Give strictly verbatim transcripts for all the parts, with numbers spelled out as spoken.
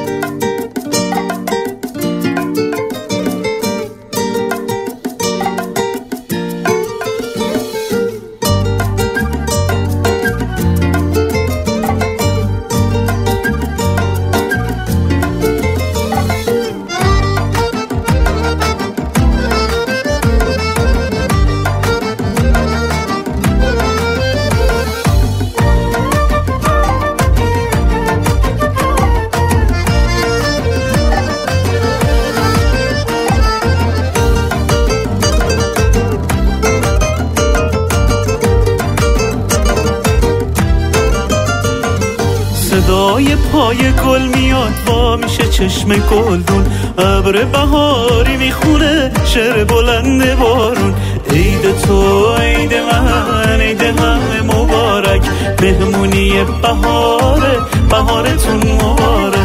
صدای پای گل میاد وا میشه چشم گلدون، ابر بهاری میخونه شعر بلند بارون. عید تو عید من عید همه مبارک، مهمونی بهاره بهارتون مبارک.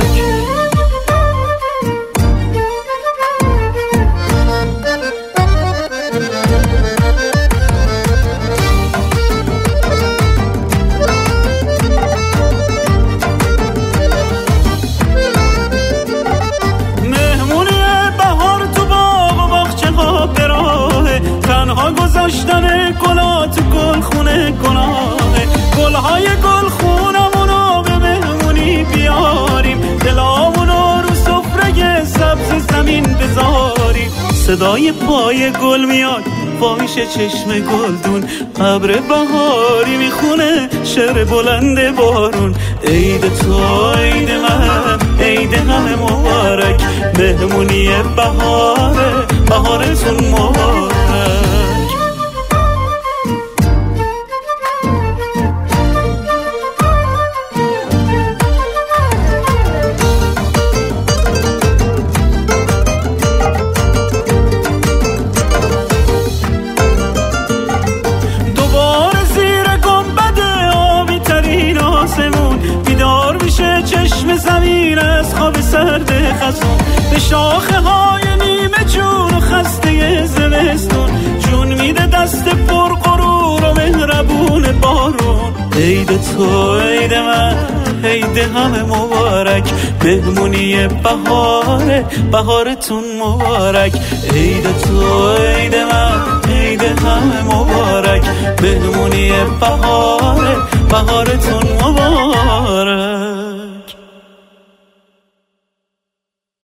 گذاشتن گلا تو گل خونه گناهه، گلهای گل خونمونو به مهمونی بیاریم، دلامونو رو سفره سبز زمین بذاریم. صدای پای گل میاد وامیشه چشم گلدون، ابر بهاری میخونه شعر بلند بارون. عید تو عید من عید همه مبارک، مهمونی بهاره بهارتون مبارک. چشم زمین از خواب سرد خزون، به شاخه های نیمه جون و خسته زمستون، جون میده دست پر غرور و مهربون بارون. عید تو عید من عید همه مبارک، مهمونی بهاره بهارتون مبارک. عید تو عید من عید همه مبارک، مهمونی بهاره بهارتون مبارک.